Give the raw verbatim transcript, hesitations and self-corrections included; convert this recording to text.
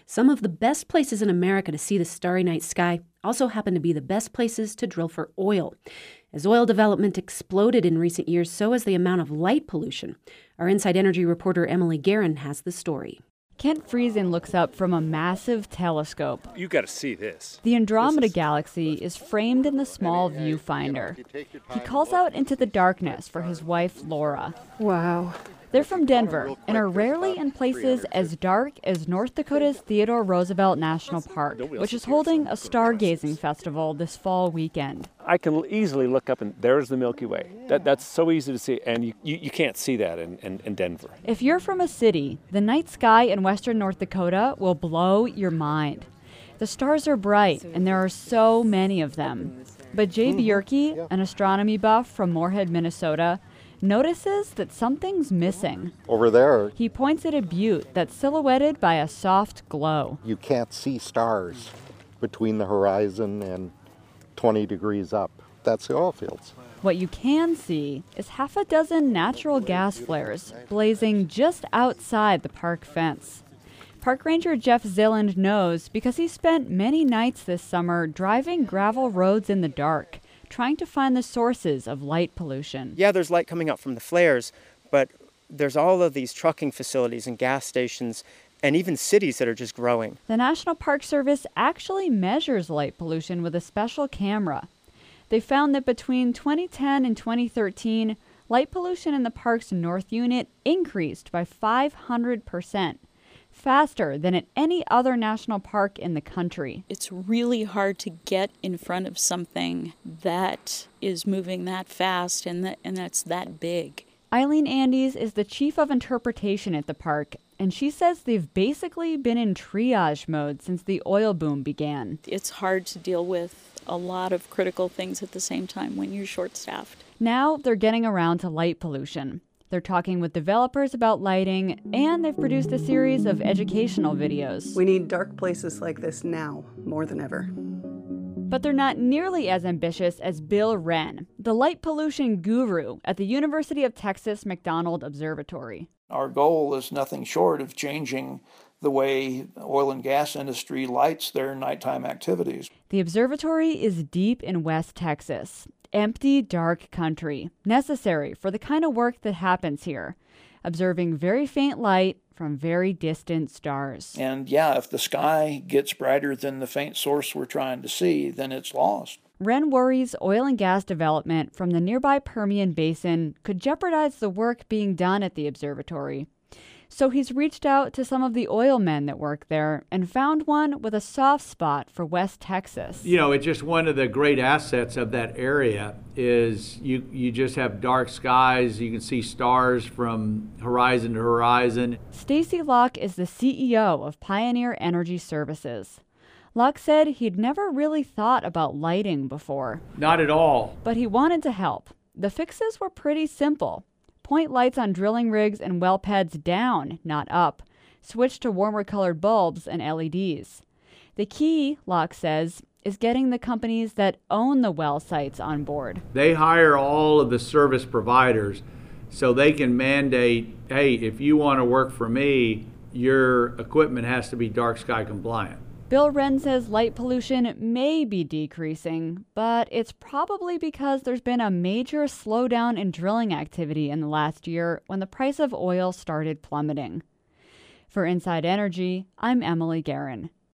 Some of the best places in America to see the starry night sky also happen to be the best places to drill for oil. As oil development exploded in recent years, so has the amount of light pollution. Our Inside Energy reporter Emily Guerin has the story. Kent Friesen looks up from a massive telescope. You got to see this. The Andromeda is... Galaxy is framed in the small viewfinder. He calls out into the darkness for his wife, Laura. Wow. They're from Denver and are rarely in places as dark as North Dakota's Theodore Roosevelt National Park, which is holding a stargazing festival this fall weekend. I can easily look up and there's the Milky Way. That, that's so easy to see, and you, you, you can't see that in, in, in Denver. If you're from a city, the night sky in western North Dakota will blow your mind. The stars are bright, and there are so many of them. But Jay Bjerke, an astronomy buff from Moorhead, Minnesota, notices that something's missing. Over there, he points at a butte that's silhouetted by a soft glow. You can't see stars between the horizon and twenty degrees up. That's the oil fields. What you can see is half a dozen natural gas flares blazing just outside the park fence. Park Ranger Jeff Zilland knows because he spent many nights this summer driving gravel roads in the dark, trying to find the sources of light pollution. Yeah, there's light coming up from the flares, but there's all of these trucking facilities and gas stations and even cities that are just growing. The National Park Service actually measures light pollution with a special camera. They found that between twenty ten and twenty thirteen, light pollution in the park's North Unit increased by five hundred percent. Faster than at any other national park in the country. It's really hard to get in front of something that is moving that fast and that and that's that big. Eileen Andes is the chief of interpretation at the park, and she says they've basically been in triage mode since the oil boom began. It's hard to deal with a lot of critical things at the same time when you're short-staffed. Now they're getting around to light pollution. They're talking with developers about lighting, and they've produced a series of educational videos. We need dark places like this now, more than ever. But they're not nearly as ambitious as Bill Wren, the light pollution guru at the University of Texas McDonald Observatory. Our goal is nothing short of changing the way the oil and gas industry lights their nighttime activities. The observatory is deep in West Texas. Empty, dark country, necessary for the kind of work that happens here, observing very faint light from very distant stars. And yeah, if the sky gets brighter than the faint source we're trying to see, then it's lost. Wren worries oil and gas development from the nearby Permian Basin could jeopardize the work being done at the observatory. So he's reached out to some of the oil men that work there and found one with a soft spot for West Texas. You know, it's just one of the great assets of that area is you, you just have dark skies. You can see stars from horizon to horizon. Stacy Locke is the C E O of Pioneer Energy Services. Locke said he'd never really thought about lighting before. Not at all. But he wanted to help. The fixes were pretty simple. Point lights on drilling rigs and well pads down, not up. Switch to warmer colored bulbs and L E Ds. The key, Locke says, is getting the companies that own the well sites on board. They hire all of the service providers so they can mandate, hey, if you want to work for me, your equipment has to be dark sky compliant. Bill Wren says light pollution may be decreasing, but it's probably because there's been a major slowdown in drilling activity in the last year when the price of oil started plummeting. For Inside Energy, I'm Emily Guerin.